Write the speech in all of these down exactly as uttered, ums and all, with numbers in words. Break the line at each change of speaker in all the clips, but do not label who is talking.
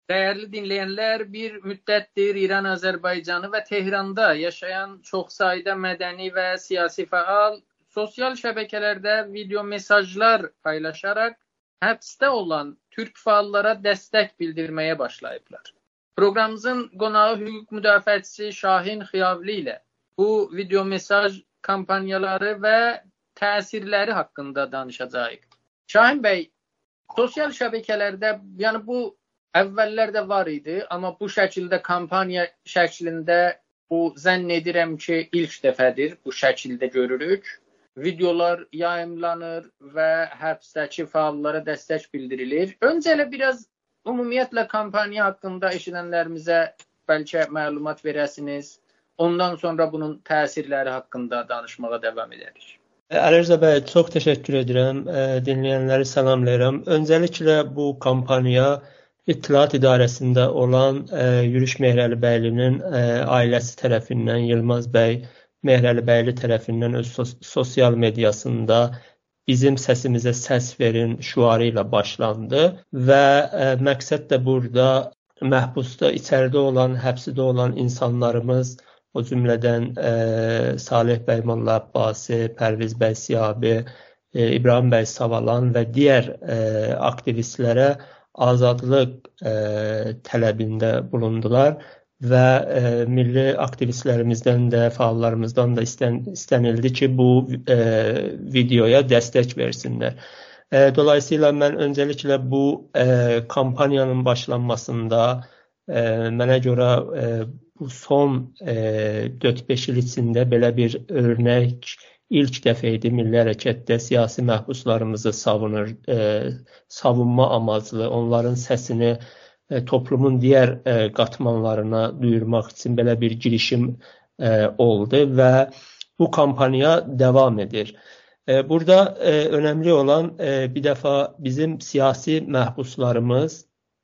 Değerli dinleyenler, bir müddettir İran, Azerbaycanı ve Tehran'da yaşayan çok sayıda medeni ve siyasi faal sosyal şebekelerde video mesajlar paylaşarak hapiste olan Türk faallara destek bildirmeye başlayıblar. Programımızın qonağı hüquq müdafiəçisi Şahin Xiyavli ile bu video mesaj kampanyaları ve təsirləri hakkında danışacağıq. Şahin Bey, sosyal şebekelerde yani bu əvvəllər də var idi, amma bu şəkildə kampaniya şəklində bu zənn edirəm ki, ilk dəfədir bu şəkildə görürük. Videolar yayımlanır və həbsdəki fəallara dəstək bildirilir. Öncə elə biraz ümumiyyətlə kampaniya haqqında eşidənlərimizə bəlkə məlumat verəsiniz. Ondan sonra bunun təsirləri haqqında danışmağa davam edərik.
Ali Rza bəy, çox təşəkkür edirəm. Dinləyənləri salamlayıram. Öncəliklə bu kampaniya İttihat İdarəsində olan e, Yürüş Mehrəlibəylinin e, ailəsi tərəfindən, Yılmaz bəy Mehrəlibəyli tərəfindən öz sos sosial mediasında bizim səsimizə səs verin şüarı ilə başlandı və e, məqsəd də burada məhbusda, içəridə olan, həbsdə olan insanlarımız, o cümlədən e, Salih bəy Molla Abbasi, Pərviz bəy Siyabi, e, İbrahim bəy Savalan və digər e, aktivistlərə azadlıq e, tələbində bulundular və e, milli aktivistlərimizdən də, fəallarımızdan da istən, istənildi ki, bu e, videoya dəstək versinlər. E, dolayısıyla mən öncəliklə bu e, kampaniyanın başlanmasında e, mənə görə e, bu son e, dörd beş il içində belə bir örnək İlk dəfə idi Milli Hərəkətdə siyasi məhbuslarımızı savunur, e, savunma amaclı, onların səsini e, toplumun digər e, qatmanlarına duyurmaq üçün belə bir girişim e, oldu və bu kampaniya devam edir. E, burada e, önəmli olan e, bir dəfə bizim siyasi məhbuslarımız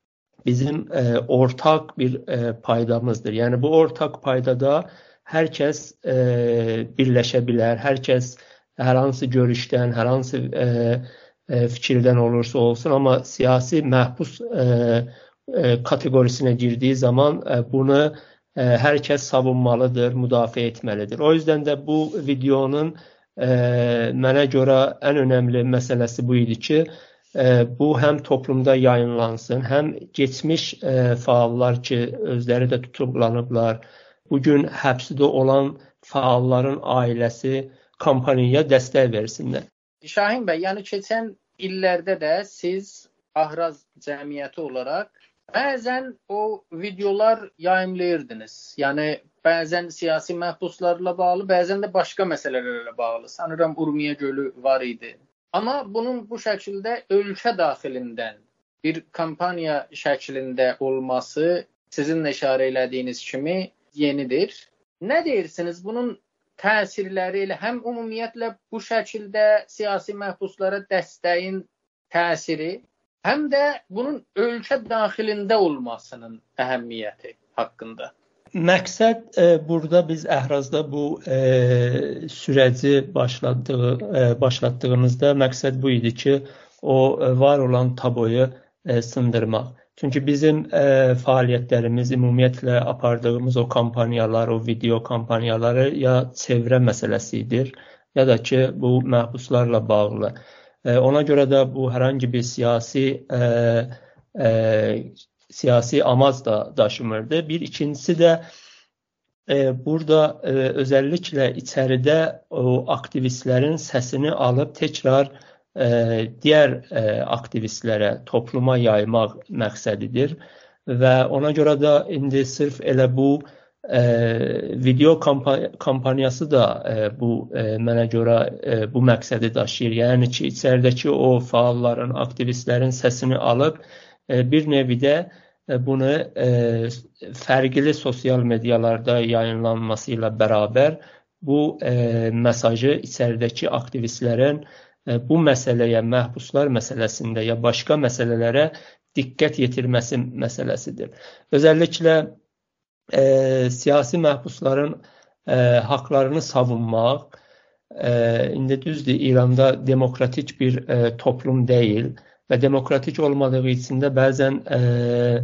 bizim e, ortaq bir e, paydamızdır. Yəni bu ortaq paydada hər kəs e, birləşə bilər, hər kəs hər hansı görüşdən, hər hansı e, e, fikirdən olursa olsun, amma siyasi məhbus e, e, kateqorisinə girdiyi zaman e, bunu e, hər kəs savunmalıdır, müdafiə etməlidir. O yüzden də bu videonun e, mənə görə ən önəmli məsələsi bu idi ki, e, bu həm toplumda yayınlansın, həm geçmiş e, faallar ki, özləri də tutuklanıblar, bugün həbsdə olan fəalların ailəsi kampaniyaya dəstək versinlər.
Şahin bəy, yəni keçən illərdə də siz Ahraz cəmiyyəti olaraq bəzən o videolar yayımlayırdınız. Yəni bəzən siyasi məhbuslarla bağlı, bəzən də başqa məsələlərlə bağlı. Sanıram Urmiya gölü var idi. Amma bunun bu şəkildə ölkə daxilindən bir kampaniya şəklində olması sizin işarə elədiyiniz kimi yenidir. Nə deyirsiniz? Bunun təsirləri ilə həm ümumiyyətlə bu şəkildə siyasi məhbuslara dəstəyin təsiri, həm də bunun ölkə daxilində olmasının əhəmiyyəti haqqında.
Məqsəd e, burada biz Əhrazda bu e, sürəci başladığı, e, başlatdığımızda məqsəd bu idi ki, o e, var olan taboyu e, sındırmaq. Çünki bizim e, fəaliyyətlərimiz, ümumiyyətlə apardığımız o kampaniyalar, o video kampaniyaları ya çevrə məsələsidir, ya da ki, bu məhbuslarla bağlı. E, ona görə də bu hər hangi bir siyasi e, e, siyasi amac da daşımırdı. Bir ikincisi də e, burada e, özəlliklə içəridə o aktivistlərin səsini alıb təkrar E, digər e, aktivistlərə, topluma yaymaq məqsədidir və ona görə də indi sırf elə bu e, video kampa kampaniyası da e, bu e, mənə görə e, bu məqsədi daşıyır. Yəni ki, içəridəki o fəalların, aktivistlərin səsini alıb e, bir nevidə e, bunu e, fərqli sosial medialarda yayınlanması ilə bərabər bu e, mesajı içəridəki aktivistlərin bu məsələyə, məhbuslar məsələsində ya başqa məsələlərə diqqət yetirməsi məsələsidir. Özəlliklə e, siyasi məhbusların e, haqlarını savunmaq, e, indi düzdür, İranda demokratik bir e, toplum deyil və demokratik olmadığı üçün də bəzən e,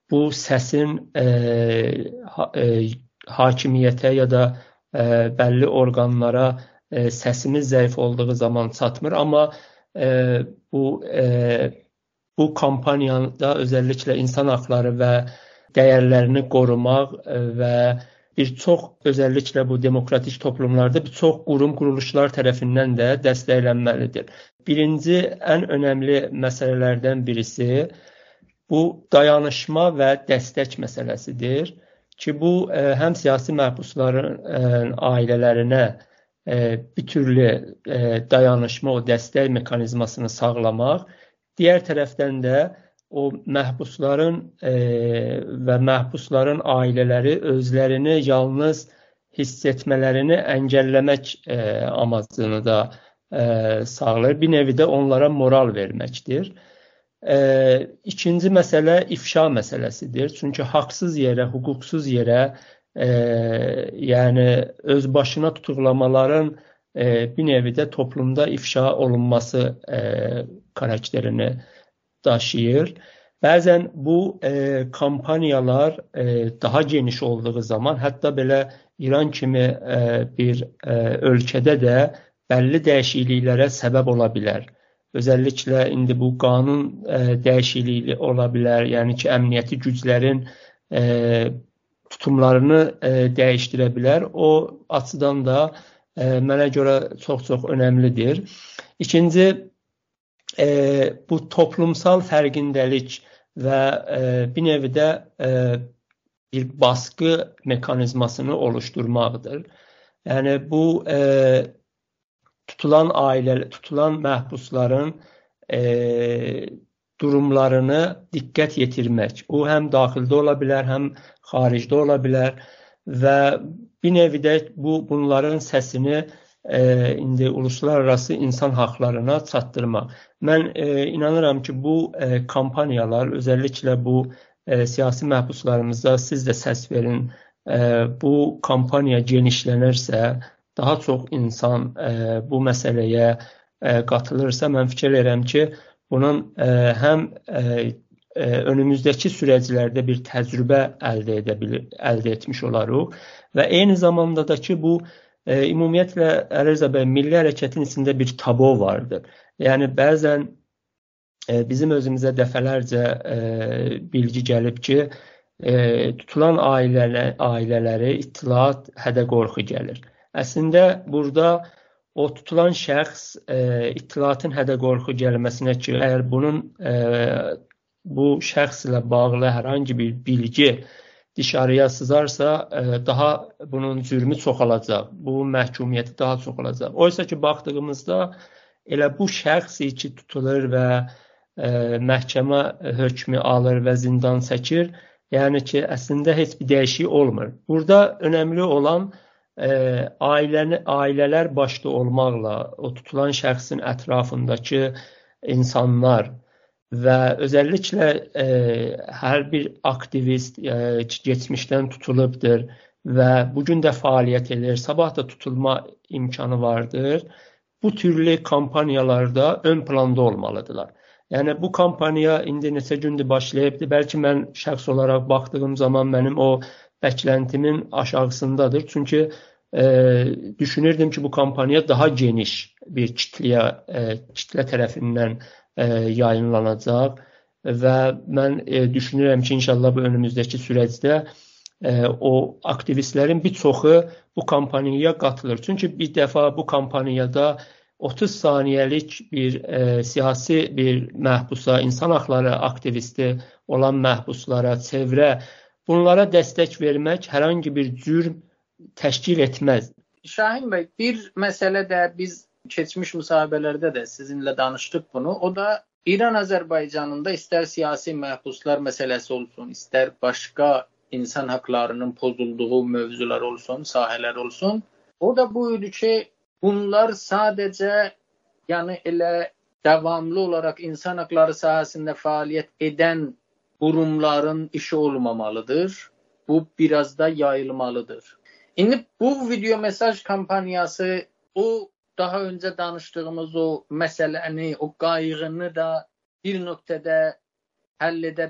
bu səsin e, ha, e, hakimiyyətə ya da e, bəlli orqanlara e, səsimiz zəif olduğu zaman çatmır. Amma e, bu e, bu kampaniyada özəlliklə insan haqları və dəyərlərini qorumaq və bir çox özəlliklə bu demokratik toplumlarda bir çox qurum, quruluşlar tərəfindən də dəstəklənməlidir. Birinci, ən önəmli məsələlərdən birisi bu dayanışma və dəstək məsələsidir ki, bu həm siyasi məhbusların ailələrinə bir türlü dayanışma, o dəstək mekanizmasını sağlamaq, digər tərəfdən də o məhbusların e, və məhbusların ailələri özlərini yalnız hiss etmələrini əngəlləmək e, amacını da e, sağlayır. Bir nevi də onlara moral verməkdir. E, ikinci məsələ ifşa məsələsidir. Çünki haqsız yerə, hüquqsuz yerə, e, yəni öz başına tutuqlamaların e, bir nevi də toplumda ifşa olunması e, karakterini daşıyır. Bəzən bu e, kampaniyalar e, daha geniş olduğu zaman, hətta belə İran kimi e, bir e, ölkədə də bəlli dəyişikliklərə səbəb ola bilər. Özəlliklə indi bu qanun e, dəyişikliyi ola bilər, yəni ki, əmniyyəti güclərin e, tutumlarını e, dəyişdirə bilər. O açıdan da e, mənə görə çox-çox önəmlidir. İkinci, E, bu toplumsal fərqindəlik və e, bir nevi də e, bir baskı mekanizmasını oluşturmaqdır. Yəni bu e, tutulan ailə, tutulan məhbusların e, durumlarını diqqət yetirmək. O həm daxildə ola bilər, həm xaricdə ola bilər və bir nevi də bu bunların səsini e, indi uluslararası insan haqlarına çatdırmaq. Mən e, inanıram ki, bu e, kampaniyalar, özəlliklə bu e, siyasi məhbuslarımızda siz də səs verin, e, bu kampaniya genişlənərsə, daha çox insan e, bu məsələyə e, qatılırsa, mən fikir edirəm ki, bunun e, həm e, e, önümüzdəki sürəclərdə bir təcrübə əldə edə bilir, əldə etmiş olarıq və eyni zamanda da ki, bu e, ümumiyyətlə Əlirza bəy, milli hərəkətin içində bir tabu vardır. Yəni bəzən e, bizim özümüzə dəfələrcə e, bilgi gəlib ki, e, tutulan ailələ, ailələri ittilat, hədə-qorxu gəlir. Əslində burada o tutulan şəxs e, ittilatın hədə-qorxu gəlməsinə ki, əgər bunun e, bu şəxslə bağlı hər hansı bir bilgi dışarıya sızarsa, e, daha bunun cürmü çoxalacaq, bu məhkumiyyəti daha çox olacaq. Oysa ki, baxdığımızda elə bu şəxs ki tutulur və e, məhkəmə hökmü alır və zindan çəkir, yəni ki, əslində heç bir dəyişik olmur. Burada önəmli olan e, ailəni, ailələr başda olmaqla o tutulan şəxsin ətrafındakı insanlar və özəlliklə e, hər bir aktivist e, keçmişdən tutulubdur və bugün də fəaliyyət edir, sabah da tutulma imkanı vardır. Bu türlü kampaniyalarda ön planda olmalıdırlar. Yəni bu kampaniya indi neçə gündür başlayıbdır. Bəlkə mən şəxs olaraq baxdığım zaman mənim o bəkləntimin aşağısındadır. Çünki e, düşünürdüm ki, bu kampaniya daha geniş bir kitləyə, e, kitlə tərəfindən e, yayınlanacaq və mən e, düşünürəm ki, inşallah bu önümüzdəki sürəcdə e, o aktivistlərin bir çoxu bu kampaniyaya qatılır. Çünki bir dəfə bu kampaniyada otuz saniyəlik bir e, siyasi bir məhbusa, insan haqları aktivisti olan məhbuslara, çevrə, bunlara dəstək vermək hər hansı bir cürm təşkil etməz.
Şahin bəy, bir məsələ də biz keçmiş müsahibələrdə də sizinlə danışdıq bunu. O da İran Azərbaycanında istər siyasi məhbuslar məsələsi olsun, istər başqa insan haqlarının pozulduğu mövzular olsun, sahələr olsun. O da bu idi ki, bunlar sadəcə yəni elə davamlı olaraq insan haqları sahəsində fəaliyyət edən qurumların işi olmamalıdır. Bu biraz da yayılmalıdır. İndi bu video mesaj kampaniyası o daha öncə danışdığımız o məsələni, o qayğını da bir nöqtədə həll edə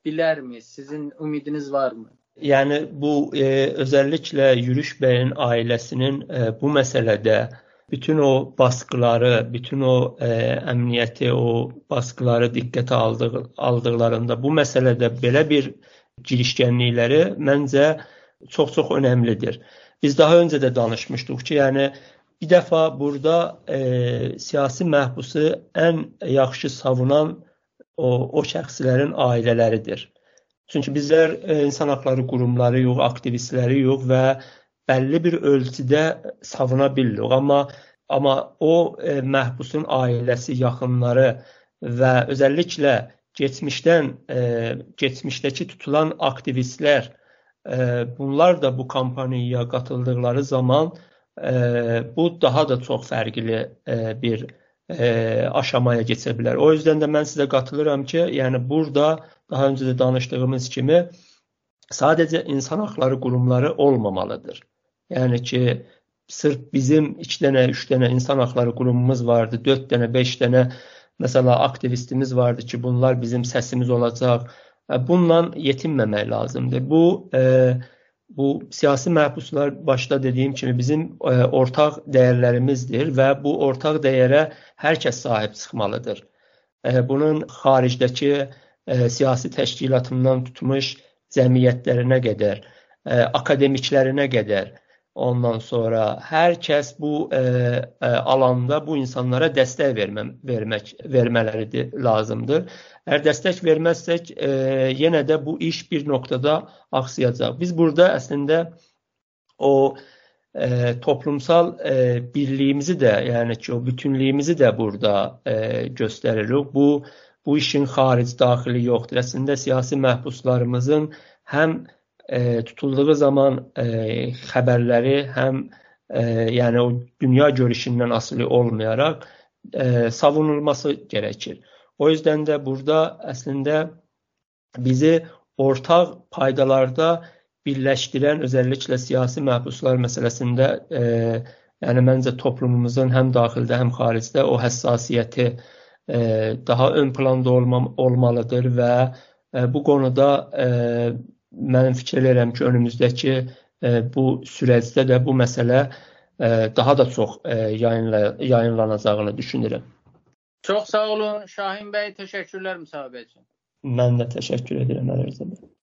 bilərmi? Sizin ümidiniz varmı?
Yəni bu e, özellikle Yürüş Bey'in ailesinin e, bu meselede bütün o baskıları, bütün o e, emniyeti, o baskıları diqqətə aldığı, aldıqlarında bu meselede belə bir girişkenlikləri məncə çox-çox önəmlidir. Biz daha önce de danışmışdıq ki, yəni bir defa burada e, siyasi məhbusu ən yaxşı savunan o, o şəxslərin ailələridir. Çünki bizlər e, insan haqları qurumları yox, aktivistləri yox və bəlli bir ölçüdə savuna bilirik. Amma amma o e, məhbusun ailəsi, yaxınları və özəlliklə keçmişdən e, keçmişdəki tutulan aktivistlər e, bunlar da bu kampaniyaya qatıldıqları zaman e, bu daha da çox fərqli e, bir e, aşamaya keçə bilər. O yüzden də mən sizə qatılıram ki, yəni burada daha önce de danıştığımız kimi sadece insan hakları kurumları olmamalıdır. Yani ki sırf bizim iki tane, üç tane insan hakları kurumumuz vardı, dört tane, beş tane mesela aktivistimiz vardı ki bunlar bizim sesimiz olacak. Bununla yetinmemek lazımdır. Bu e, bu siyasi məhbuslar başta dediğim kimi bizim e, ortak değerlerimizdir ve bu ortak değere herkes sahip çıkmalıdır. E, bunun xaricdəki E, siyasi təşkilatından tutmuş cəmiyyətlərinə qədər, e, akademiklərinə qədər, ondan sonra hər kəs bu e, e, alanda bu insanlara dəstək vermə, vermək vermələri lazımdır. Əgər dəstək verməzsək, e, yenə də bu iş bir noktada aksayacaq. Biz burada əslində o e, toplumsal e, birliyimizi də, yəni ki o bütünlüyümüzü də burada e, göstəririk. Bu Bu işin xaric daxili yoxdur. Əslində siyasi məhbuslarımızın həm e, tutulduğu zaman e, xəbərləri, həm e, yəni o dünya görüşündən asılı olmayaraq e, savunulması gerekir. O yüzden de burada əslində bizi ortaq paydalarda birləşdirən, özellikle siyasi məhbuslar məsələsində e, yəni məncə toplumumuzun həm daxildə, həm xaricdə o həssasiyyəti daha ön planda olma, olmalıdır və bu konuda mənim fikirlərim ki, önümüzdəki bu süreçdə də bu məsələ daha da çox yayınla, yayınlanacağını düşünürəm.
Çox sağ olun Şahin bəy, təşəkkürlər müsahibə üçün.
Mən də təşəkkür edirəm Əli Rza bəy.